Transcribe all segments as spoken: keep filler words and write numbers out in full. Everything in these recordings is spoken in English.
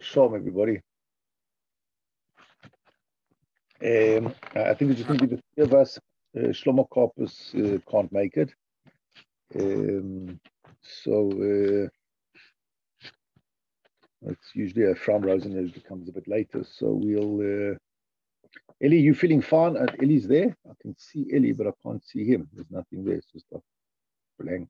Shalom, everybody. Um, I think it's just going to be the three of us. Uh, Shlomo Karpus uh, can't make it. Um, so uh, it's usually a Fram Rosen usually comes a bit later. So we'll... Uh, Eli, you feeling fine? Uh, Eli's there. I can see Eli, but I can't see him. There's nothing there. It's just a blank.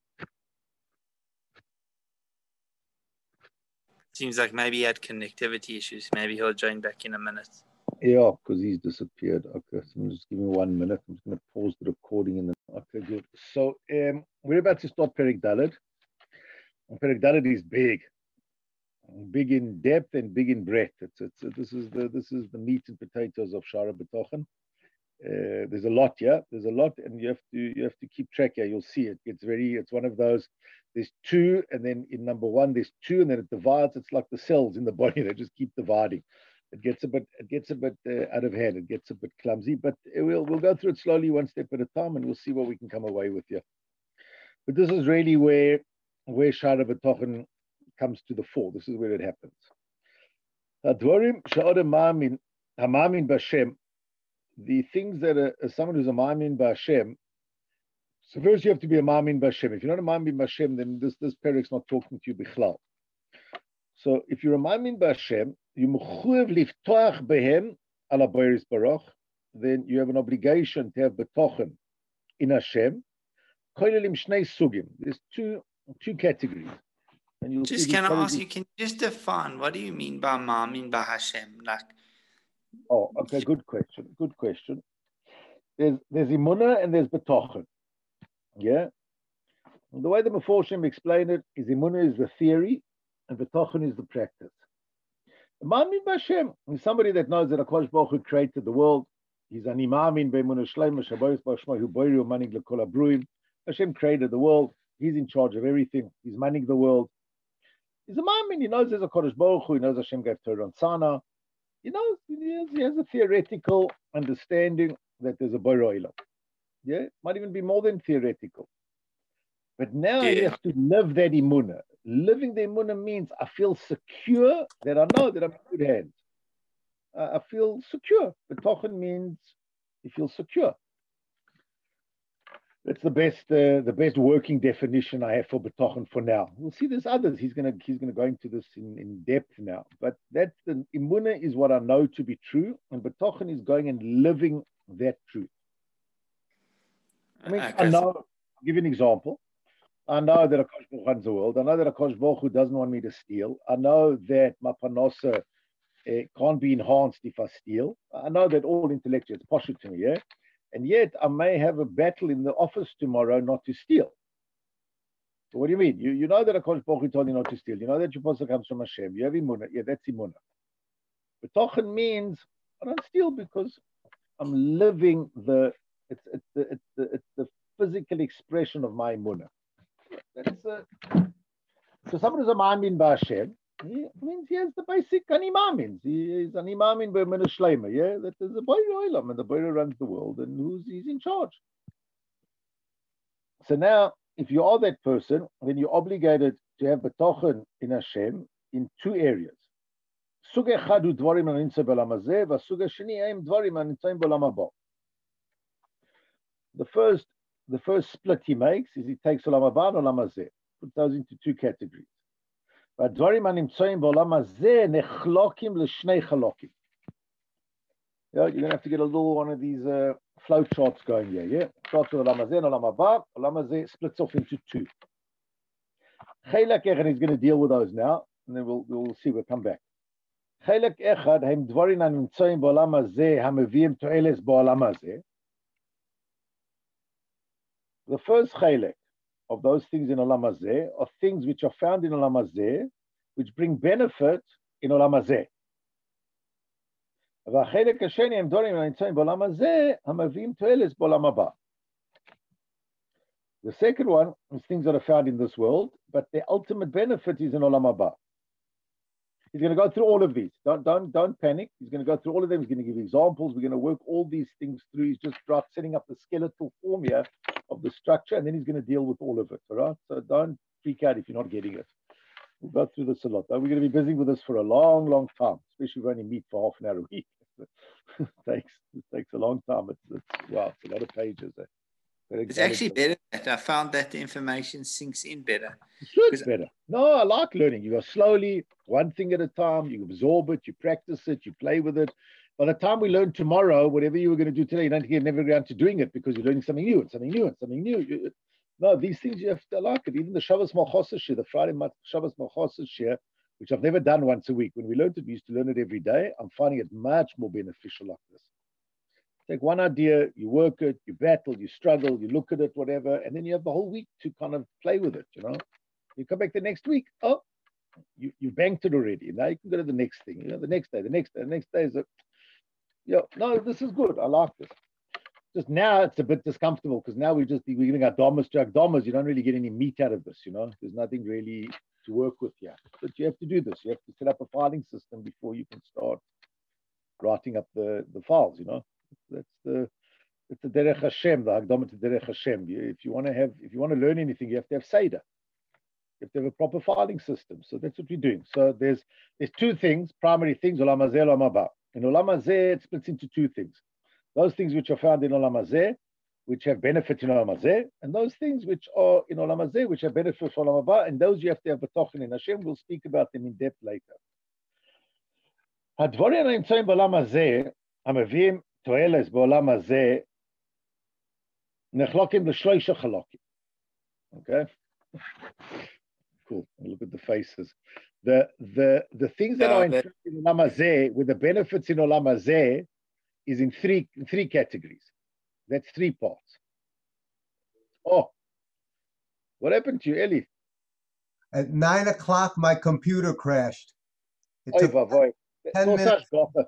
Seems like maybe he had connectivity issues. Maybe he'll join back in a minute. Yeah, because he's disappeared. Okay, so I'm just giving me one minute. I'm just going to pause the recording and then. Okay, good. So um, we're about to start Perek Dalet. Perek Dalet is big, big in depth and big in breadth. It's, it's this is the this is the meat and potatoes of Shara B'tochen. Uh, there's a lot, yeah. There's a lot, and you have to you have to keep track. Yeah, you'll see it. It's very. It's one of those. There's two, and then in number one, there's two, and then it divides. It's like the cells in the body. They just keep dividing. It gets a bit, it gets a bit uh, out of hand. It gets a bit clumsy, but we'll we'll go through it slowly, one step at a time, and we'll see what we can come away with here. But this is really where where Shara B'tochen comes to the fore. This is where it happens. Advarim she'odem ma'amin ha'ma'amin b'Hashem. The things that a, a someone who's a ma'amin b'Hashem. So first you have to be a ma'amin b'Hashem. If you're not a ma'amin b'Hashem, then this this parak's not talking to you bichlal. So if you're a ma'amin b'Hashem, you mechuyev liftoach behem ala boris baruch, then you have an obligation to have betochen in Hashem. Koilelim shnei sugim. There's two two categories. And you'll just see can I ask you, can you just define what do you mean by ma'amin b'Hashem? Like, oh, okay, good question. Good question. There's there's imunah and there's betochen. Yeah. And the way the Meforshim explain it is imunah is the theory and betochen is the practice. The ma'amin b'Hashem is somebody that knows that HaKadosh Baruch Hu created the world. He's an imamin b'emunah shleima shaboris b'ashma hu boiru manig l'kol habruim. Hashem created the world. He's in charge of everything. He's manning the world. He's a ma'amin. He knows there's a HaKadosh Baruch Hu. He knows Hashem gave Torah on Sana. He knows he has, he has a theoretical understanding that there's a Borei Olam. Yeah, might even be more than theoretical. But now yeah. he has to live that imunah. Living the imunah means I feel secure that I know that I'm in good hands. Uh, I feel secure. Betochen means you feel secure. That's the best, uh, the best working definition I have for betochen for now. We'll see there's others. He's gonna, he's gonna go into this in, in depth now. But that's the imunah is what I know to be true, and betochen is going and living that truth. I mean, okay. I know. I'll give you an example. I know that HaKadosh Baruch Hu runs the world. I know that HaKadosh Baruch Hu doesn't want me to steal. I know that my parnasa uh, can't be enhanced if I steal. I know that all intellectuals posh it to me, yeah? And yet I may have a battle in the office tomorrow not to steal. So what do you mean? You, you know that HaKadosh Baruch Hu told you not to steal. You know that your pasuk comes from Hashem. You have imunah. Yeah, that's imunah. Betochen means I don't steal because I'm living the, it's, it's, the, it's, the, it's the physical expression of my imunah. That's uh, so someone who's a ma'amin b'Hashem, he means he has the basic animamins. He is an imamin b'emunah shleima, yeah? That there's a Borei Olam and the Borei runs the world and who's he's in charge. So now, if you are that person, then you're obligated to have betochen in Hashem in two areas. Suga echad hu dvarim hanitzei b'olam hazeh, v'suga sheni hem dvarim hanitzeim b'olam haba. The first The first split he makes is he takes Olam Haba and Olam Hazeh, put those into two categories. V'advarim hanimtzoim b'olam hazeh nechlokim l'shnei chalokim. Yeah, you're going to have to get a little one of these uh, flow charts going here, yeah? Starts with Olam Hazeh and Olam Haba. Olam Hazeh splits off into two. Chelak Echad, he's going to deal with those now, and then we'll, we'll see, we'll come back. Chelak Echad, hem dvarim hanimtzoim b'olam hazeh hameviim to'eles b'olam hazeh. The first chelek of those things in Olam Hazeh are things which are found in Olam Hazeh, which bring benefit in Olam Hazeh. והחלק השני הם דברים הנמצאים בעולם הזה, המביאים תועלת בעולם הבא. The second one is things that are found in this world, but the ultimate benefit is in Olam Haba. He's going to go through all of these. Don't, don't, don't panic. He's going to go through all of them. He's going to give examples. We're going to work all these things through. He's just setting up the skeletal form here of the structure, and then he's going to deal with all of it. All right. So don't freak out if you're not getting it. We'll go through this a lot. We're going to be busy with this for a long, long time, especially if we only meet for half an hour a week. it takes it takes a long time. It's, it's wow, it's a lot of pages. Eh? It's actually better. I found that the information sinks in better. Sure, it's better. No, I like learning. You go slowly, one thing at a time. You absorb it, you practice it, you play with it. By the time we learn tomorrow, whatever you were going to do today, you don't get never around to doing it because you're learning something new and something new and something new. You, no, these things you have to like it. Even the Shabbos Malchosas share, the Friday Shabbos Malchosas share, which I've never done once a week. When we learned it, we used to learn it every day. I'm finding it much more beneficial like this. Take one idea, you work it, you battle, you struggle, you look at it, whatever, and then you have the whole week to kind of play with it, you know. You come back the next week, oh, you, you banked it already. Now you can go to the next thing, you know, the next day, the next day, the next day is a, yeah, no, this is good. I like this. Just now it's a bit discomfortable because now we just, we're giving our domas to our domas. You don't really get any meat out of this, you know. There's nothing really to work with here. But you have to do this. You have to set up a filing system before you can start writing up the, the files, you know. That's the it's the Derech Hashem, the Hagdama to Derech Hashem. You, if you want to have, if you want to learn anything, you have to have Seder. You have to have a proper filing system. So that's what we're doing. So there's there's two things, primary things, Olam Hazeh, Olam Haba. In Olam Hazeh, it splits into two things. Those things which are found in Olam Hazeh, which have benefit in Olam Hazeh, and those things which are in Olam Hazeh, which have benefit for Olam Haba, and those you have to have betochen in Hashem. We'll speak about them in depth later. Hadvarim הנמצאים בעולם הזה, המביאים תועלת בעולם הזה, נחלקים לשלושה חלקים. Okay? Cool. Look at the faces. The the the things that No, are in, that- in Olam Hazeh, with the benefits in Olam Hazeh, is in three in three categories. That's three parts. Oh, what happened to you, Eli? At nine o'clock, my computer crashed. It Oy took vavoy. ten That's also minutes. hashgacha.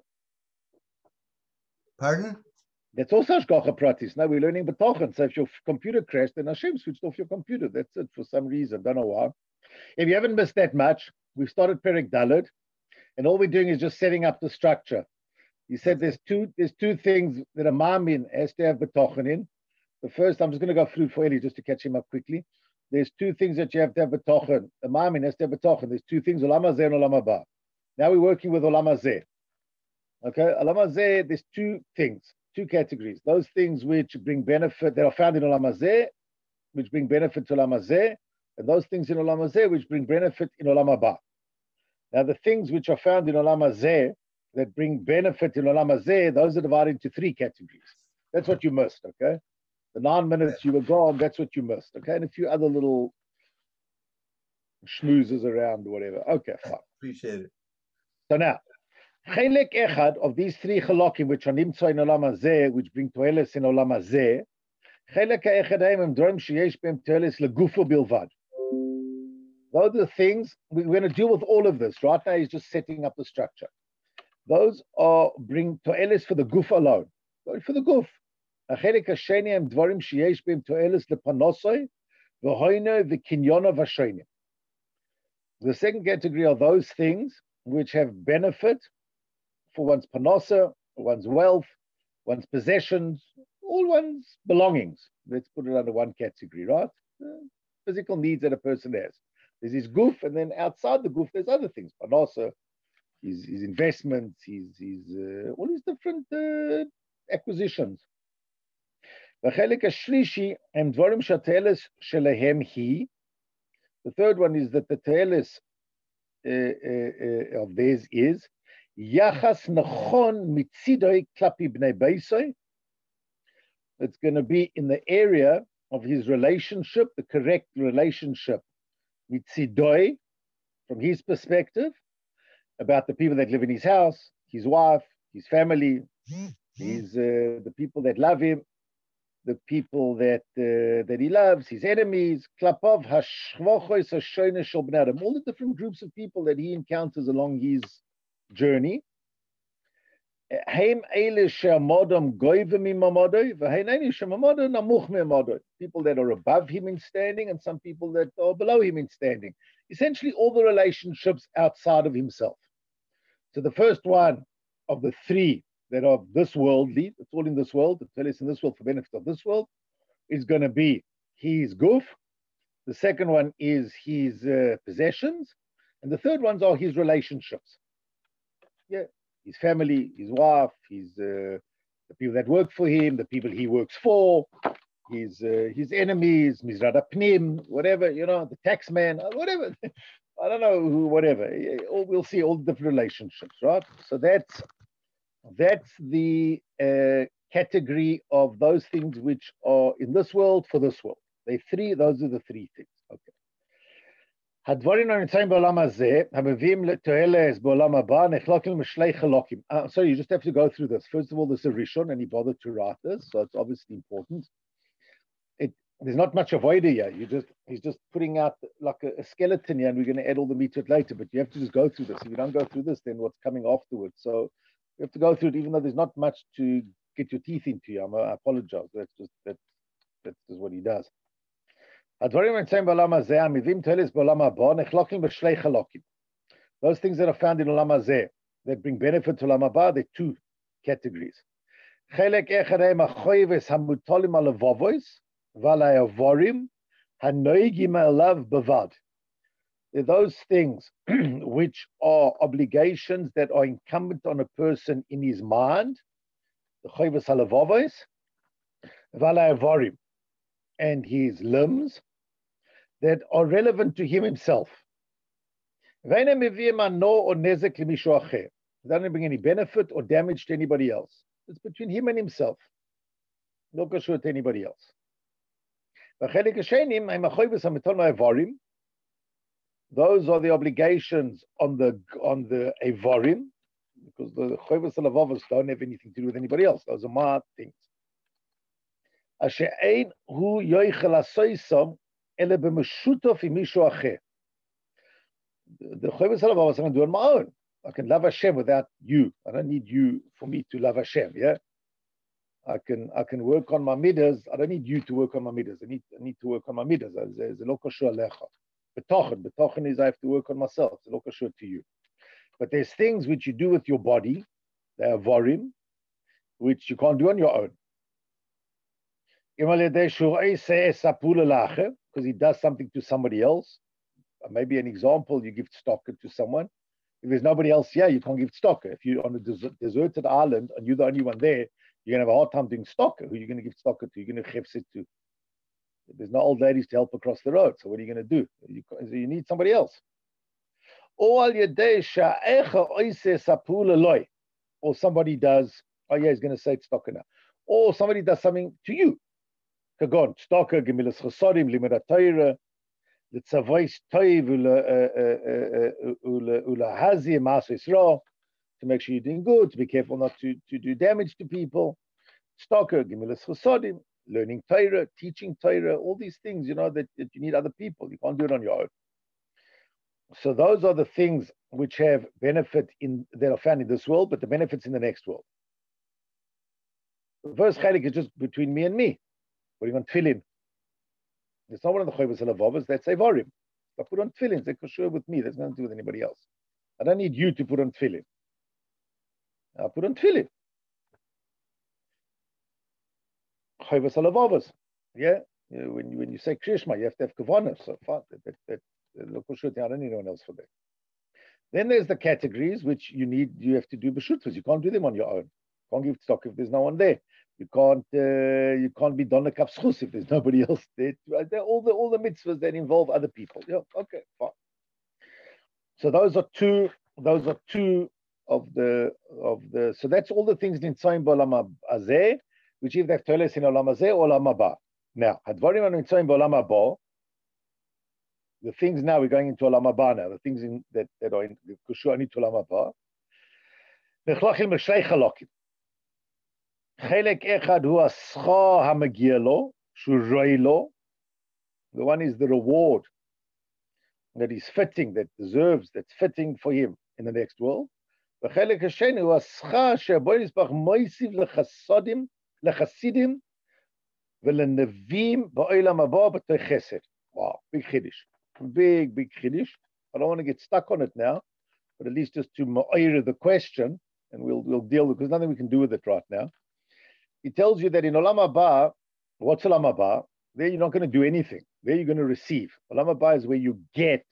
Pardon? That's also hashgacha pratis. Now we're learning betochen. So if your computer crashed, then Hashem switched off your computer. That's it for some reason. Don't know why. If you haven't missed that much, we've started Perek Daled, and all we're doing is just setting up the structure. You said there's two there's two things that a mamin has to have betochen in. The first, I'm just going to go through for Eli just to catch him up quickly. There's two things that you have to have betochen. A mamin has to have betochen. There's two things, Olam Hazeh and Olam Haba. Now we're working with Olam Hazeh. Okay, Olam Hazeh, there's two things, two categories. Those things which bring benefit, that are found in Olam Hazeh, which bring benefit to Olam Hazeh, and those things in Olam Hazeh which bring benefit in Olam Haba. Now the things which are found in Olam Hazeh that bring benefit in Olam Hazeh, those are divided into three categories. That's what you missed, okay? The nine minutes you were gone, that's what you missed, okay? And a few other little schmoozes around or whatever. Okay, fine. Appreciate it. So now, Chelek Echad of these three chalakim which are nimtza in Olam Hazeh, which bring toeles in Olam Hazeh, Chelek Echad hem drom sheyesh b'hem toeles legufo bilvad. Those are the things, we're going to deal with all of this. Right now he's just setting up the structure. Those are bring toeles for the guf alone, for the guf. Achelek hasheni hem dvarim sheyesh b'hem toeles lepanosoi v'hoino v'kinyono v'shonim. The second category are those things which have benefit for one's panosa, one's wealth, one's possessions, all one's belongings. Let's put it under one category, right? Uh, physical needs that a person has. There's his goof, and then outside the goof, there's other things. Panosa, his, his investments, his, his uh, all his different uh, acquisitions. The third one is that the te'elis uh, uh, uh, of theirs is Yachas Nachon Mitzidoi Klapi Bnei Beisoi. It's going to be in the area of his relationship, the correct relationship, Mitzidoi, from his perspective, about the people that live in his house, his wife, his family, his uh, the people that love him, the people that uh, that he loves, his enemies, Klapov, Hashvochos, Hashoyne Shel Bnei Adam, all the different groups of people that he encounters along his journey. People that are above him in standing, and some people that are below him in standing. Essentially, all the relationships outside of himself. So the first one of the three that are this worldly, it's all in this world, the teles in this world for benefit of this world, is going to be his goof. The second one is his uh, possessions. And the third ones are his relationships. Yeah, his family, his wife, his uh, the people that work for him, the people he works for, his uh, his enemies, Mizrad Pnim, whatever, you know, the tax man, whatever. I don't know who, whatever. We'll see all the different relationships, right? So that's that's the uh, category of those things which are in this world for this world. They three. Those are the three things. Okay. הדברים הנמצאים בעולם הזה, המביאים לתועלת בעולם הבא, נחלקים לשני חלקים. Uh, sorry, you just have to go through this. First of all, this is a Rishon, and he bothered to write this, so it's obviously important. It, there's not much avoider here. You just he's just putting out like a, a skeleton here, and we're going to add all the meat to it later. But you have to just go through this. If you don't go through this, then what's coming afterwards? So you have to go through it, even though there's not much to get your teeth into. I'm, I apologize. That's just that. That's just what he does. הדברים הנמצאים בעולם הזה, המביאים תועלת בעולם הבא, נחלקים בשני חלקים. Those things that are found in עולם הזה, that bring benefit to עולם הבא, they're two categories. חלק אחד הם החויבס המוטלים על הלבבוס ועל האיברים הנוהגים עליו בלבד. They're those things which are obligations that are incumbent on a person in his mind, the חויבס הלבבוס ועל האיברים, and his limbs, that are relevant to him himself. They don't bring any benefit or damage to anybody else. It's between him and himself. No kosher to anybody else. Those are the obligations on the on the Evarim, because the Choyvus Alavavos don't have anything to do with anybody else. Those are my things. The Choyvus Alavavos I'm going to do on my own. I can love Hashem without you. I don't need you for me to love Hashem. Yeah, I can I can work on my midas. I don't need you to work on my midas. I need I need to work on my midas. There's a lo kosher alecha. Betochen, betochen is I have to work on myself. It's a lo kosher to you. But there's things which you do with your body, they are vorim, which you can't do on your own. Because he does something to somebody else. Maybe an example, you give tzedakah to someone. If there's nobody else here, you can't give tzedakah. If you're on a desert, deserted island and you're the only one there, you're going to have a hard time doing tzedakah. Who are you going to give tzedakah to? You're going to chefset to. There's no old ladies to help across the road. So what are you going to do? You, so you need somebody else. Or somebody does, oh yeah, he's going to say tzedakah now. Or somebody does something to you. Kagon, tzedakah, gemilas chesarim, limud Torah, letzavos toiv ulahazi ma'aseh Yisrael, to make sure you're doing good, to be careful not to, to do damage to people. Tzedakah, gemilas chesarim, learning Torah, teaching Torah, all these things, you know, that, that you need other people. You can't do it on your own. So those are the things which have benefit in that are found in this world, but the benefits in the next world. The first chalik is just between me and me. Putting on tefillin. There's not one of the Choyvus Alavavos, that's Evarim. If I put on tefillin, they're kosher with me. There's nothing to do with anybody else. I don't need you to put on tefillin. I'll put on tefillin. Choyvus Alavavos. Yeah? You know, when, you, when you say Krishma, you have to have Kavanah. So far, that, that, that, that, kosher, I don't need anyone else for that. Then there's the categories which you need, you have to do b'shutfas. You can't do them on your own. You can't give stock if there's no one there. You can't uh, you can't be donna kapschus if there's nobody else there. They're all the all the mitzvahs that involve other people. Yeah, okay, fine. So those are two. Those are two of the of the. So that's all the things in Tzayim b'olam hazeh, which if they've told us in olam hazeh or olam haba. Now, hadvarim anu Tzayim b'olam haba. The things now we're going into olam haba now. The things in that that are in the kosher only to olam haba. Nechlachim b'shnei chalakim. The one is the reward that is fitting, that deserves, that's fitting for him in the next world. Wow, big chiddush. Big, big chiddush. I don't want to get stuck on it now, but at least just to ma'ir the question, and we'll we'll deal with, because nothing we can do with it right now. He tells you that in Olam Haba, what's Olam Haba? There you're not going to do anything. There you're going to receive. Olam Haba is where you get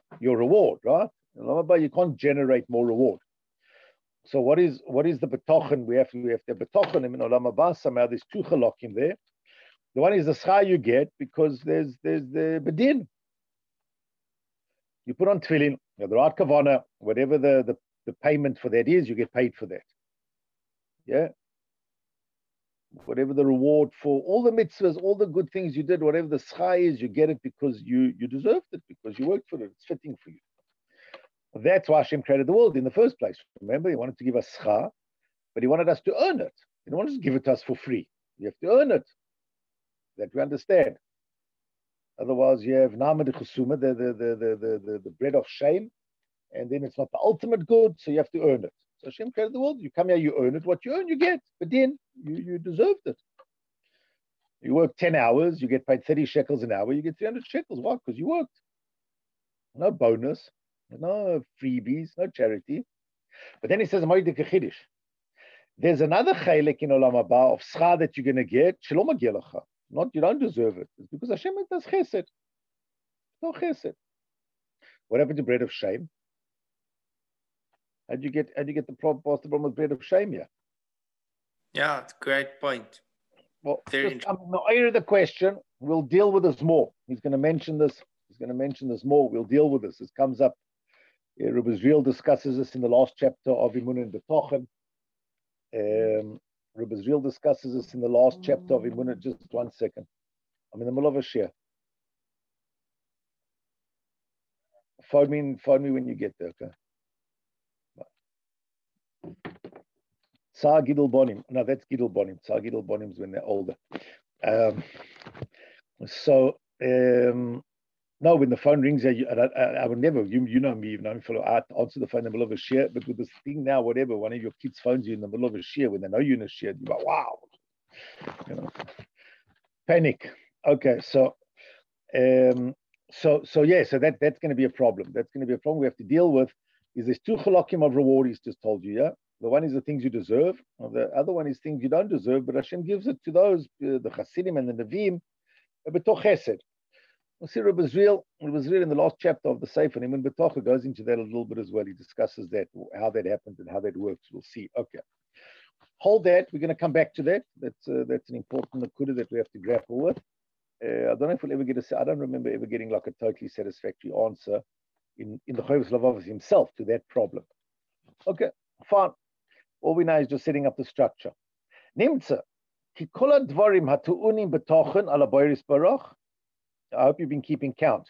your reward, right? In Olam Haba, you can't generate more reward. So what is what is the betochen? We have to we have the betochen in Olam Haba. Somehow there's two chalakim there. The one is the schar you get because there's there's the bedin. You put on tefillin, you have the right kavana, whatever the, the, the payment for that is, you get paid for that. Yeah. Whatever the reward for all the mitzvahs, all the good things you did, whatever the schar is, you get it because you you deserved it, because you worked for it. It's fitting for you. That's why Hashem created the world in the first place. Remember, He wanted to give us schar, but He wanted us to earn it. He didn't want us to give it to us for free. You have to earn it. That we understand. Otherwise, you have nama de chesuma, the, the, the, the, the, the, the bread of shame, and then it's not the ultimate good, so you have to earn it. So Hashem created the world. You come here, you earn it. What you earn, you get. But then you, you deserved it. You work ten hours, you get paid thirty shekels an hour, you get three hundred shekels. Why? Because you worked. No bonus, no freebies, no charity. But then he says, there's another chaylik in Olam Haba of schar that you're going to get. Shalom agelacha. Not, you don't deserve it. It's because Hashem does chesed. No chesed. What happened to bread of shame? How'd you get, how'd you get the problem, past the problem with bread of shame here? Yeah, it's a great point. Well, Very just, um, no, I hear the question. We'll deal with this more. He's going to mention this. He's going to mention this more. We'll deal with this. This comes up. Uh, Rabbi Zriel discusses this in the last chapter of Imun and Betochen. Um, Rabbi Zriel discusses this in the last chapter of Imun. Just one second. I'm in the middle of a share. Phone me, phone me when you get there, okay? Tsar Gidel Bonim. No, that's Gidel Bonim. Tsar Gidel Bonim is when they're older. Um, so, um, no, when the phone rings, I, I, I would never, you, you know me, you've known me for, I answer the phone in the middle of a share, but with this thing now, whatever, one of your kids phones you in the middle of a share, when they know you're in a share, you go, wow. You know, panic. Okay, so, um, so, so yeah, so that, that's going to be a problem. That's going to be a problem we have to deal with. Is there's two chalakim of reward he's just told you, yeah? The one is the things you deserve, or the other one is things you don't deserve, but Hashem gives it to those, uh, the Hasidim and the Nevi'im, betoch chesed. We'll see Rabbi Zriel, Rabbi Zriel in the last chapter of the Sefer, and Imun Betocha goes into that a little bit as well. He discusses that, how that happened and how that works. We'll see. Okay. Hold that. We're going to come back to that. That's uh, that's an important nakuda that we have to grapple with. Uh, I don't know if we'll ever get a, I don't remember ever getting like a totally satisfactory answer in, in the Chovos Halevavos himself to that problem. Okay, fine. All we know is just setting up the structure. Nimtza, ki kol hadvarim hatu'unim betochen ala boiris barach. I hope you've been keeping count.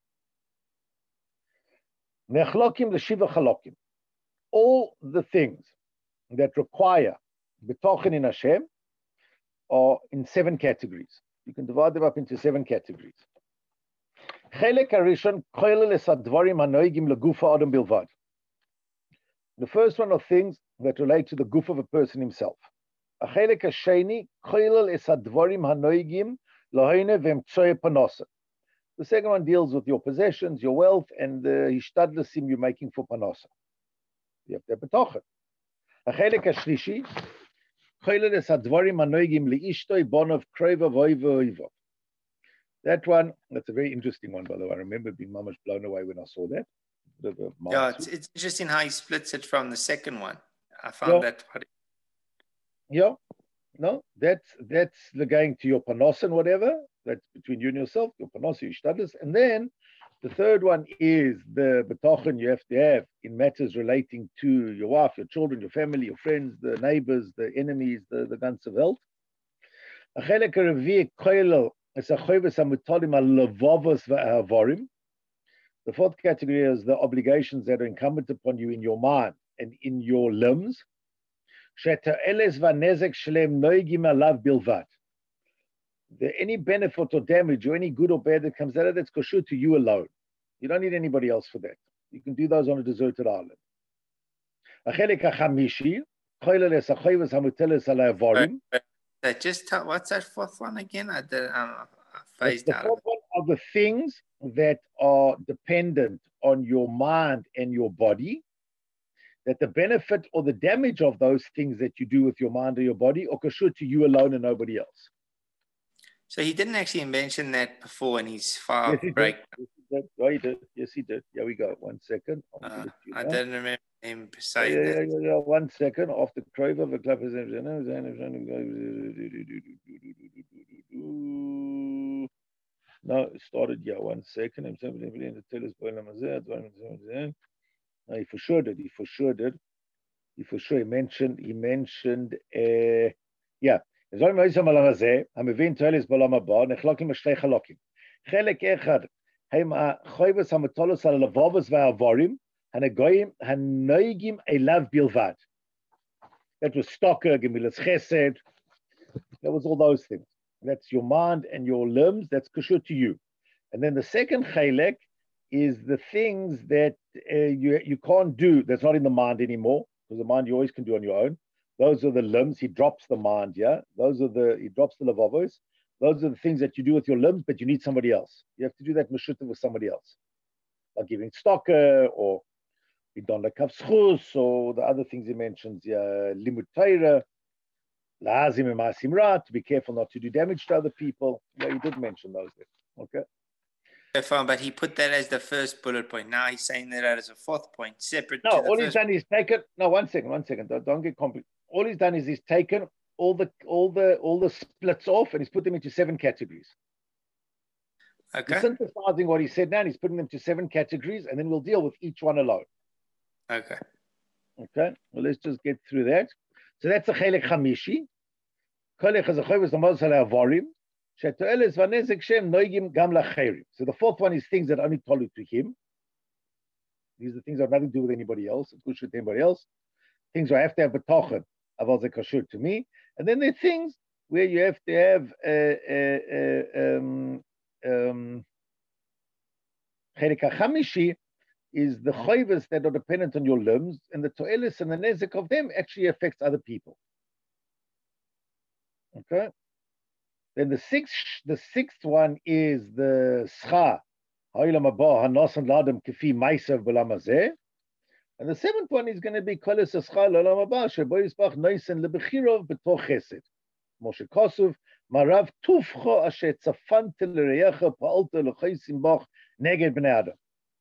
Nechlokim l'shiva chalokim. All the things that require betochen in Hashem are in seven categories. You can divide them up into seven categories. Chelek harishon koilel es hadvarim hanoigim legufa adam bilvad. The first one are things that relate to the goof of a person himself. Achelek hasheni koilel es hadvarim hanoigim lahoine v'emtsoye panosa. The second one deals with your possessions, your wealth, and the hishtadlesim you're making for panosa. You have to betochen. Achelek hashlishi koilel es hadvarim hanoigim liishtoi bonov kreva voivo. That one, that's a very interesting one, by the way. I remember being mamash blown away when I saw that. Yeah, it's, it's interesting how he splits it from the second one. I found yeah. that. Yeah, no, that's that's the going to your panos and whatever. That's between you and yourself, your panos, your shtadlis. And then the third one is the betochen you have to have in matters relating to your wife, your children, your family, your friends, the neighbors, the enemies, the, the ganze Welt. The fourth category is the obligations that are incumbent upon you in your mind and in your limbs. The, any benefit or damage or any good or bad that comes out of that's kosher to you alone. You don't need anybody else for that. You can do those on a deserted island. Right. Just tell, what's that fourth one again? I did, um, I phased the out fourth one are the things that are dependent on your mind and your body, that the benefit or the damage of those things that you do with your mind or your body are kosher to you alone and nobody else. So he didn't actually mention that before in his five yes, break. did. Oh, he did. Yes, he did. Here we go. One second. Uh, I don't remember him saying yeah, that. yeah, yeah, yeah. One second. After Krover, the club is. No, it started. Yeah, one second. No, he for sure did. He for sure did. He for sure. He mentioned. He mentioned. Uh, yeah. זו מויסם על הרזה, המבין תועלס בעולם הבא, נחלקים לשתי חלקים. חלק אחד, הם החויבס המטולס על הלבובס והעבורים, הנגויים, הנויגים אליו בלבד. That was stalker, gemilas chesed, that was all those things. That's your mind and your limbs, that's kashur to you. And then the second chelek is the things that uh, you, you can't do, that's not in the mind anymore, because the mind you always can do on your own. Those are the limbs. He drops the mind, yeah? Those are the, he drops the lavavos. Those are the things that you do with your limbs, but you need somebody else. You have to do that meshutta with somebody else. Like giving stocker, or idon lekavschus, or the other things he mentions, yeah, limut Torah, lazim emasim ra, to be careful not to do damage to other people. Yeah, he did mention those there. Okay. Fine, but he put that as the first bullet point. Now he's saying that as a fourth point, separate. No, to the all first he's done is taken. No, one second, one second. Don't, don't get complicated. All he's done is he's taken all the all the all the splits off and he's put them into seven categories. Okay. He's synthesizing what he said now and he's putting them to seven categories, and then we'll deal with each one alone. Okay. Okay. Well, let's just get through that. So that's a chelek chamishi. Kolech has a chovis nomos ala avorim. Shetoeles vanezek shem noigim gam lacherim. So the fourth one is things that only told to him. These are things that have nothing to do with anybody else. It could shoot anybody else. Things where I have to have betochen, aval ze kashur to me. And then there are things where you have to have uh, uh, uh, um, um, chelek hachamishi is the choivas that are dependent on your limbs, and the toelis and the nezek of them actually affects other people. Okay. Then the sixth, the sixth one is the scha ha'olam haba hanosan ladam kefi ma'asav b'olam hazeh. And the seventh one is going to be kolos scha ha'olam haba shebo yisbach noisen lebechirov b'toch chesed. Moshe Kosov marav tufcha asher tzafante l'reyecha pa'alta l'chaysim bach neged b'nei adam.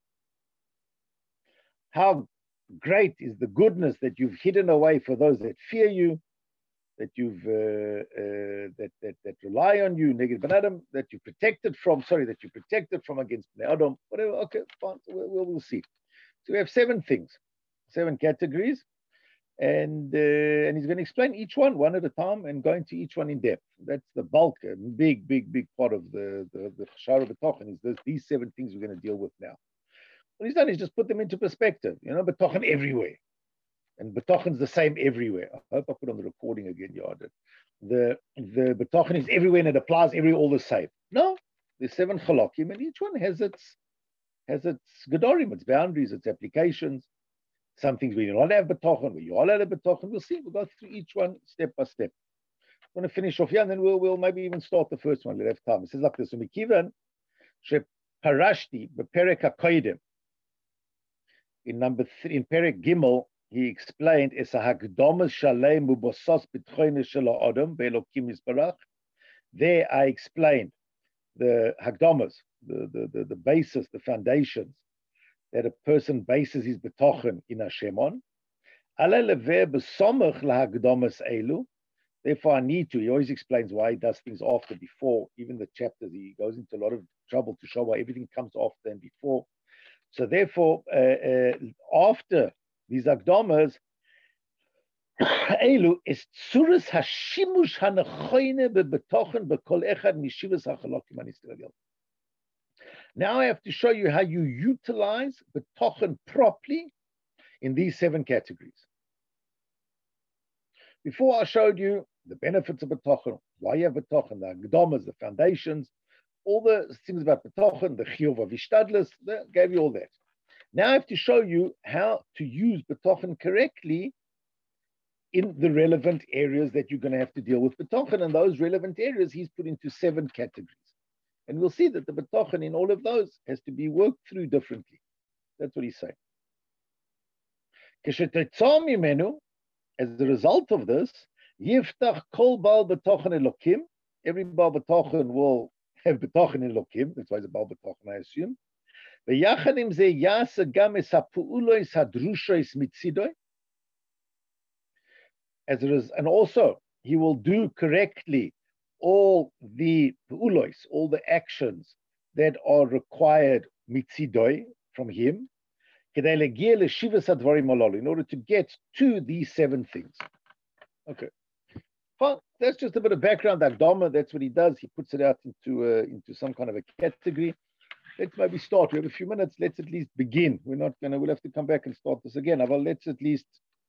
How great is the goodness that you've hidden away for those that fear you, that you've uh, uh, that, that that rely on you, neged b'nei adam, that you protected from. Sorry, that you protected from against b'nei adam. Whatever. Okay, fine. We'll, we'll see. So we have seven things, seven categories, and uh, and he's going to explain each one one at a time and go into each one in depth. That's the bulk, a big, big, big part of the the the chashar b'tochen is this, these seven things we're going to deal with now. What he's done is just put them into perspective. You know, betochen everywhere. And betochen's the same everywhere. I hope I put on the recording again, Yarded. The the betochen is everywhere and it applies everywhere all the same. No, there's seven chalakim and each one has its has its gedorim, its boundaries, its applications. Some things where you're not allowed to have betochen, where you are allowed to have betochen. We'll see. We'll go through each one step by step. I'm going to finish off here and then we'll we'll maybe even start the first one. We'll have time. It says like this: Umikivan she parashti beperek hakoydim. In number three, in Perek Gimel, he explained, "Es hagdomas shalem ubosos b'tchoines shel ha'adam be'elokim yisbarach." There, I explained the hagdomas, the, the the the basis, the foundations that a person bases his betochen in Hashem on. Ale lever b'somach lahagdomas elu. Therefore, I need to. He always explains why he does things after, before. Even the chapters, he goes into a lot of trouble to show why everything comes after and before. So therefore, uh, uh, after these akdamas, elu is tzuras hashimush hanachoyne bebetochen bekol echad mishivas hachalokim hanisrael. Now I have to show you how you utilize betochen properly in these seven categories. Before I showed you the benefits of betochen, why you have betochen, the akdamas, the foundations, all the things about betochen, the chiyuv of ishtadlus, gave you all that. Now I have to show you how to use betochen correctly in the relevant areas that you're going to have to deal with betochen. And those relevant areas he's put into seven categories. And we'll see that the betochen in all of those has to be worked through differently. That's what he's saying. As a result of this, yiftach kol bal betochen elokim. Every bal betochen will have betochen elokim. That's why it's a bal betochen, I assume. ויחד עם זה יעשה גם את הפעולות הדרושות מצידו. As it is, and also he will do correctly all the pu'ulos, all the actions that are required mitzidoi from him, in order to get to these seven things. Okay. Well, that's just a bit of background. Akdama, that's what he does. He puts it out into uh, into some kind of a category. Let's maybe start. We have a few minutes. Let's at least begin. We're not gonna. We'll have to come back and start this again. But let's at least,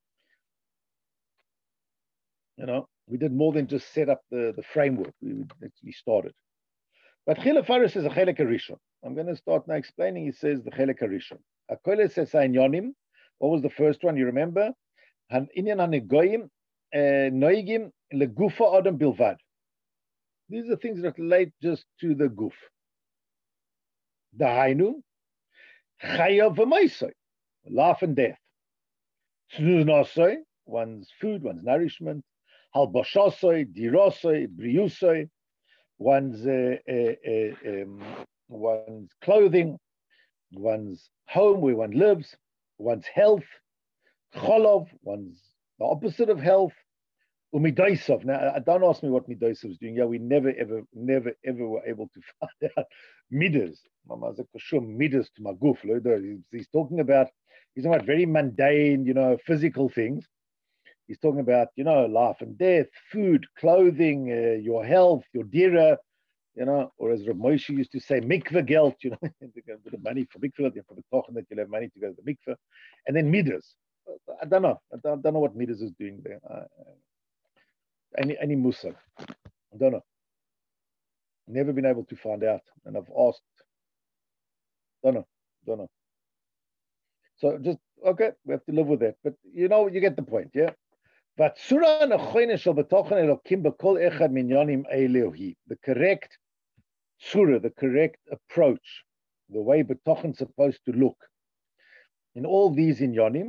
you know, we did more than just set up the, the framework. We actually started. But Chilaf Faris is a Chelek Rishon. I'm going to start now explaining. He says the Chelek Rishon. Akoyle says Yonim. What was the first one? You remember? Han Inyan Hanegoyim Noigim Legufa Adam Bilvad. These are things that relate just to the guf. Dahainu Chayav v'Maisai, life and death. Tznusoi, one's food, one's nourishment. Halbashasoi, dirosoi, briusoi, one's uh, uh, uh, um, one's clothing, one's home where one lives, one's health. Cholov, one's the opposite of health. Umidaisov. Now, don't ask me what Midaisov is doing. Yeah, we never, ever, never, ever were able to find out midas. Midas to my goof. He's talking about, he's talking about very mundane, you know, physical things. He's talking about, you know, life and death, food, clothing, uh, your health, your dira, you know, or as Rav Moshe used to say, mikveh geld, you know, a bit of money for mikveh, for the tochen that you'll have money to go to the mikveh. And then midas. I don't know. I don't, I don't know what midas is doing there. Uh, any any musar. I don't know. Never been able to find out. And I've asked. Don't know. Don't know. So just, okay, we have to live with that. But you know, you get the point, yeah? The correct surah, the correct approach, the way betochen is supposed to look in all these inyanim,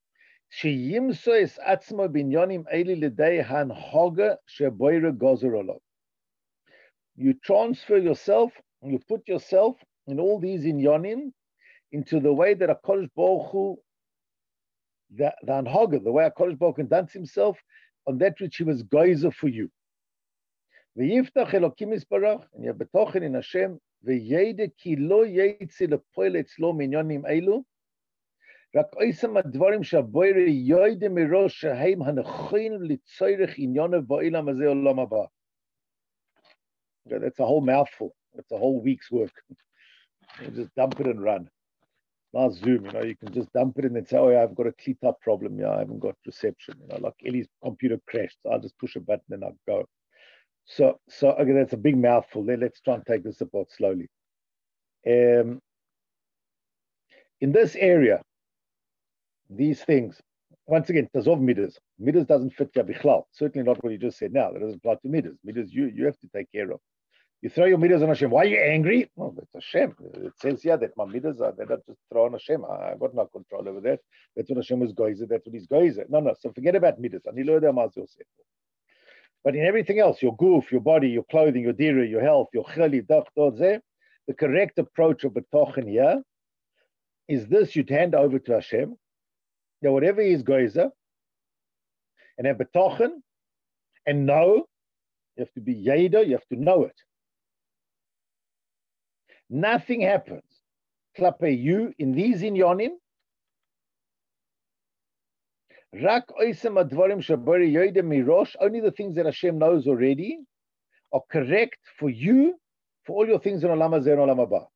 you transfer yourself, you put yourself in all these inyanim into the way that HaKadosh Baruch Hu, the, the anhaga, the way HaKadosh Baruch Hu conducts himself on that which he was geyser for you. V'yiftach Elokim Yisbarach, and you have betochen in Hashem, v'yede ki lo yeitzi lepoel etzlo minyanim eilu, rak oisam advarim shaboire yoide mirosh sheheim hanechin litzoyrech inyanev ba'ilam hazeh olam haba. That's a whole mouthful. That's a whole week's work. You just dump it and run. Now Zoom, you know, you can just dump it in and say, oh yeah, I've got a cleat-up problem. Yeah, I haven't got reception. You know, like Ellie's computer crashed. So I'll just push a button and I'll go. So, so okay, that's a big mouthful. Then let's try and take this apart slowly. Um, in this area, these things, once again, tazov midas. Midas doesn't fit ya bichlal. Certainly not what you just said now. That doesn't apply to midas. Midas you, you have to take care of. You throw your midas on Hashem. Why are you angry? Well, that's Hashem. It says here that my midas are, they're not just throw on Hashem. I, I've got no control over that. That's what Hashem was goizer. That's what he's goizer. No, no. So forget about midas. But in everything else, your goof, your body, your clothing, your dira, your health, your chali, dach, the correct approach of betochen here is this: you'd hand over to Hashem. Now, whatever he is goizer, and have betochen, and know, you have to be yeda, you have to know it. Nothing happens klape you in these inyanim. Rak oisem advarim shabari yoyde mirosh. Only the things that Hashem knows already are correct for you, for all your things in olam hazeh and olam haba.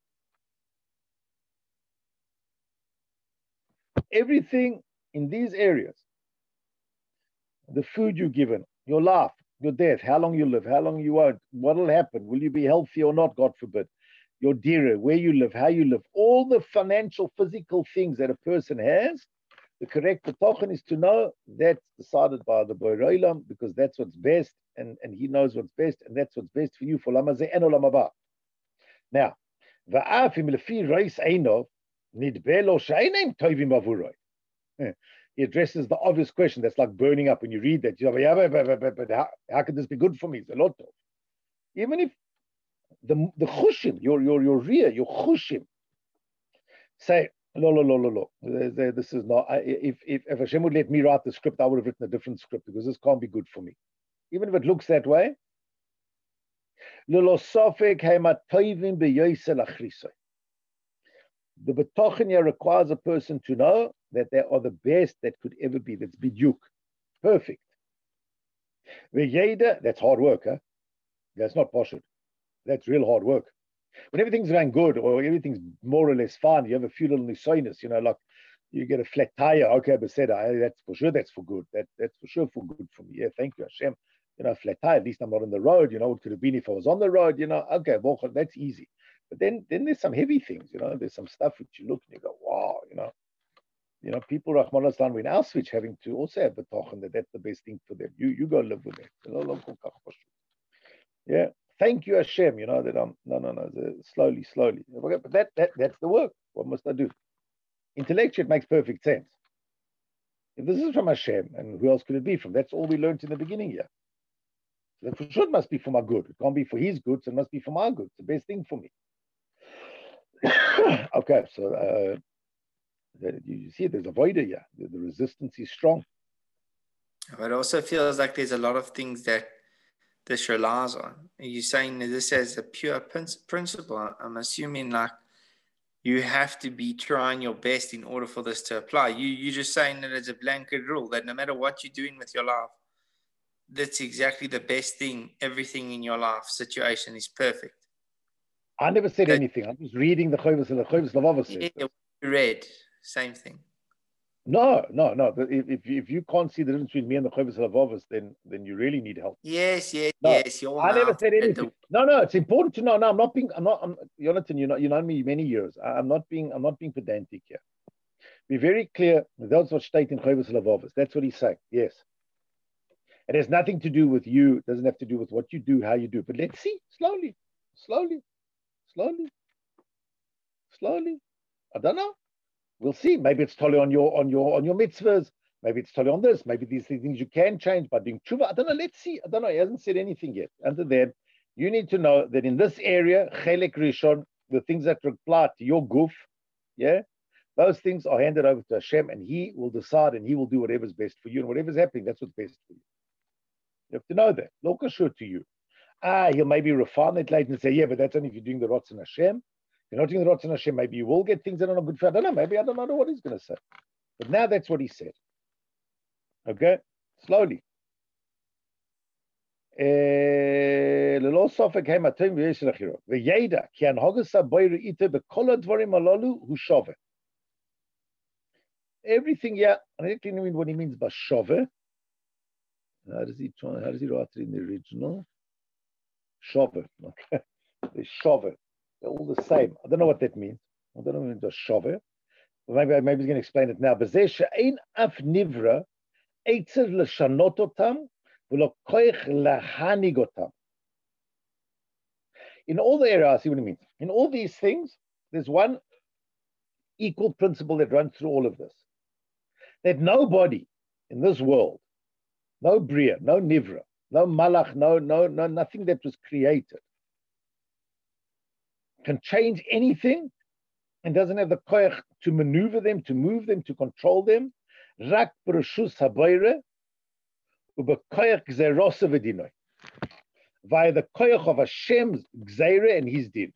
Everything in these areas, the food you're given, your life, your death, how long you live, how long you won't, what will happen, will you be healthy or not, God forbid, your dira, where you live, how you live, all the financial, physical things that a person has, the correct betochen is to know that's decided by the Borei Olam, because that's what's best, and, and he knows what's best, and that's what's best for you for olam hazeh and olam haba. Now, va'af im lefi reis einov nidbeh lo she'einem tovim avuroi. He addresses the obvious question that's like burning up when you read that. You know, yeah, but, but, but, but how, how can this be good for me? It's a lot of. Even if the the chushim, your your your rear, your chushim, say, no, no, no, no, no. This is not. I, if if if Hashem would let me write the script, I would have written a different script because this can't be good for me, even if it looks that way. The betochen requires a person to know that they are the best that could ever be. That's biduk, perfect. That's hard work, huh? That's not poshut. That's real hard work. When everything's going good or everything's more or less fine, you have a few little nisoinus, you know, like you get a flat tire. Okay, but said, that's for sure. That's for good. That that's for sure for good for me. Yeah, thank you, Hashem. You know, flat tire. At least I'm not on the road. You know, what could have been if I was on the road? You know, okay, well, that's easy. But then, then there's some heavy things. You know, there's some stuff which you look and you go, wow. You know, you know, people Rahman al-Islam in Auschwitz having to also have betochen that that's the best thing for them. You you go live with it. Yeah. Thank you, Hashem. You know that I'm no, no, no. Slowly, slowly. But that, that, that's the work. What must I do? Intellectually, it makes perfect sense. If this is from Hashem, and who else could it be from? That's all we learned in the beginning here. So that for sure it must be for my good. It can't be for his good, so it must be for my good. It's the best thing for me. Okay, so uh, you see, there's a void here. The, the resistance is strong. But it also feels like there's a lot of things that this relies on. Are you saying that this as a pure principle? I'm assuming like you have to be trying your best in order for this to apply. You, you're just saying that it's a blanket rule that no matter what you're doing with your life, that's exactly the best thing. Everything in your life situation is perfect. I never said that, anything. I'm just reading the Chovos and the Chovos Levavos says. Yeah, you read, same thing. No, no, no. If if you, if you can't see the difference between me and the Chovos Levavos, then then you really need help. Yes, yes, no, yes. I never said anything. The... No, no. It's important to know. No, I'm not being. I'm not. I'm, Jonathan, you know, you know me many years. I, I'm not being. I'm not being pedantic here. Be very clear. That's what state in Chovos Levavos. That's what he's saying. Yes. It has nothing to do with you. It doesn't have to do with what you do, how you do. But let's see, slowly, slowly, slowly, slowly. I don't know. We'll see. Maybe it's totally on your on your on your mitzvahs. Maybe it's totally on this. Maybe these things you can change by doing tshuva. I don't know. Let's see. I don't know. He hasn't said anything yet. Other than you need to know that in this area, Chelek Rishon, the things that reply to your goof, yeah, those things are handed over to Hashem, and He will decide, and He will do whatever's best for you, and whatever's happening, that's what's best for you. You have to know that. Lo kashur to you. Ah, he'll maybe refine it later and say, yeah, but that's only if you're doing the Ratzon Hashem. If you're not doing the Ratzon Hashem, maybe you will get things that are not good for you. I don't know. Maybe I don't know what he's going to say. But now that's what he said. Okay? Slowly. Everything, yeah, I don't know what he means by shove. How does he try? How does he write it in the original? Shove. Okay. The shove. They're all the same. I don't know what that means. I don't know what it means. Shove. Well, maybe maybe he's going to explain it now. But ein af nivra eitzer l'shanot otam v'lo koich lahanig otam. In all the areas, I see what it means. In all these things, there's one equal principle that runs through all of this. That nobody in this world, no bria, no nivra, no malach, no, no, no, nothing that was created can change anything and doesn't have the koyach to maneuver them, to move them, to control them. Rak b'reshus habayre u'b'koyach gzerosa v'dinoi. Via the koyach of Hashem's gzeire and His din.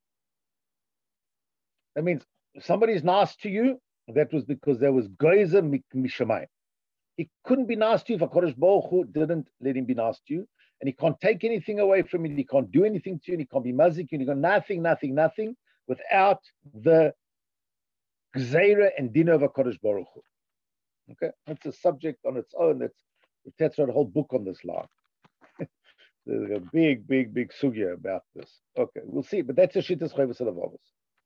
That means if somebody's nice to you, that was because there was geyser mishamayim. He couldn't be nice to you if HaKadosh Baruch Hu didn't let him be nice to you. And he can't take anything away from you. He can't do anything to you. And he can't be mazik. And he got nothing, nothing, nothing without the gzeira and din of HaKadosh Baruch Hu. Okay? That's a subject on its own. That's that's a whole book on this line. There's a big, big, big sugya about this. Okay, we'll see. But that's a shittas Chovos Levavos.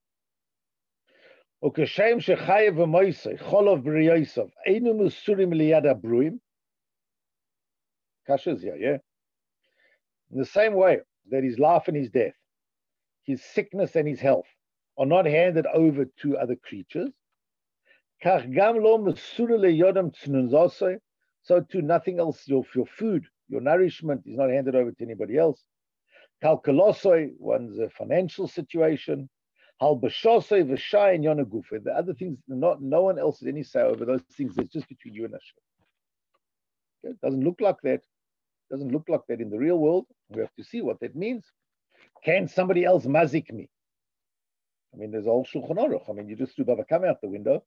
Okay, Shem shechayev v'moisei cholov b'riyosov einu musurim liyad abruim. Kasha's here, yeah. In the same way that his life and his death, his sickness and his health are not handed over to other creatures. Kach gam lo musur liyodam tznuzosei. So too, nothing else. Your your food, your nourishment is not handed over to anybody else. Kalkalosoi, one's uh, financial situation. Hal b'shosei v'shai and yona gufa. The other things, not no one else has any say over those things. It's just between you and Hashem. Okay? It doesn't look like that. It doesn't look like that in the real world. We have to see what that means. Can somebody else mazik me? I mean, there's a whole Shulchan Aruch. I mean, you just threw Baba Kama out the window.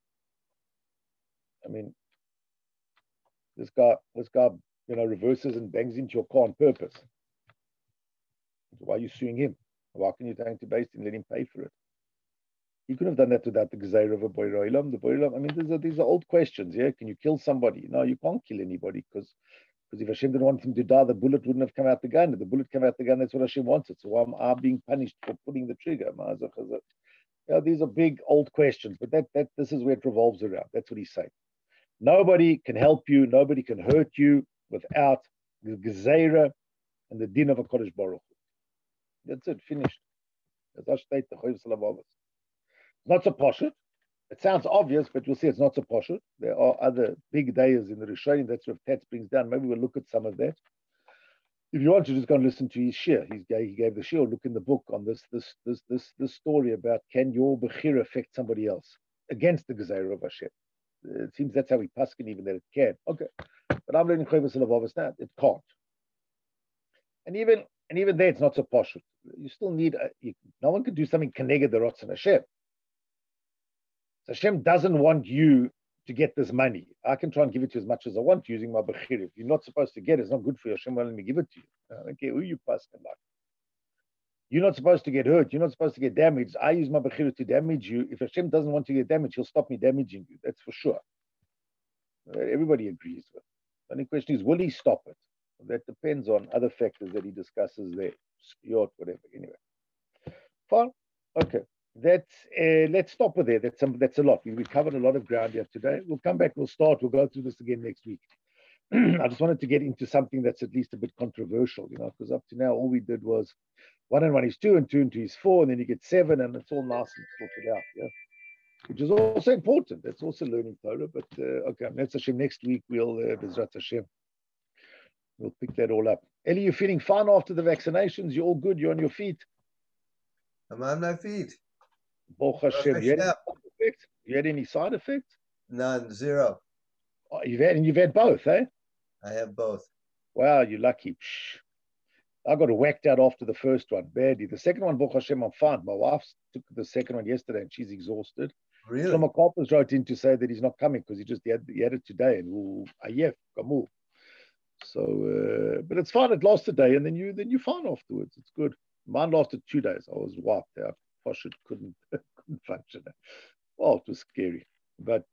I mean, this guy, this guy, you know, reverses and bangs into your car on purpose. Why are you suing him? Why can you take to base and let him pay for it? He could have done that without the Gezeira of a Boirei Olam. The Boirei Olam, I mean, these are, these are old questions, yeah? Can you kill somebody? No, you can't kill anybody because because if Hashem didn't want him to die, the bullet wouldn't have come out the gun. If the bullet came out the gun, that's what Hashem wanted. So why am I being punished for pulling the trigger? Yeah, these are big old questions, but that, that this is where it revolves around. That's what he's saying. Nobody can help you. Nobody can hurt you without the Gezeira and the din of a Kodesh Baruch. That's it, finished. It's not so poshut. It sounds obvious, but you'll see it's not so poshut. There are other big days in the Rishonim. That's what Tats brings down. Maybe we'll look at some of that. If you want to, just go and listen to his shir. He's, he gave the shir. Look in the book on this this this this this story about can your bechira affect somebody else against the Gezeira of Hashem. It seems that's how we paskin even that it can. Okay, but I'm learning Chovos Halevavos now. It can't. And even and even there, it's not so poshut. You still need. A, you, no one can do something keneged the Ratzon Hashem. So Hashem doesn't want you to get this money. I can try and give it to you as much as I want using my bechira. If you're not supposed to get it, it's not good for you. Hashem won't let me give it to you. I don't care who you paskin like. You're not supposed to get hurt. You're not supposed to get damaged. I use my bechira to damage you. If Hashem doesn't want to get damaged, he'll stop me damaging you. That's for sure. Everybody agrees with. The only question is, will he stop it? That depends on other factors that he discusses there. Skiot, whatever. Anyway. Fine. Okay. That's uh, let's stop with there. That's some, that's a lot. We, we covered a lot of ground here today. We'll come back. We'll start. We'll go through this again next week. I just wanted to get into something that's at least a bit controversial, you know, because up to now all we did was one and one is two and two and two is four, and then you get seven, and it's all nice and sorted out, yeah. Which is also important. That's also learning Torah. But uh, okay, that's Hashem. Next week we'll uh, Bezrat Hashem. We'll pick that all up. Eli, you feeling fine after the vaccinations? You're all good. You're on your feet. I'm on my feet. Baruch Hashem. You had, any side effects? you had any side effects? None, zero. Oh, you've had, and you've had both, eh? I have both. Wow, you're lucky. Psh. I got whacked out after the first one, badly. The second one, Baruch Hashem, I'm fine. My wife took the second one yesterday, and she's exhausted. Really? Shlomo Karpers wrote in to say that he's not coming because he just he had, he had it today, and we'll ayef kamu. So, uh, but it's fine. It lasts a day, and then you then you're fine afterwards. It's good. Mine lasted two days. I was wiped out. Poshut couldn't couldn't function. Oh, it was scary. But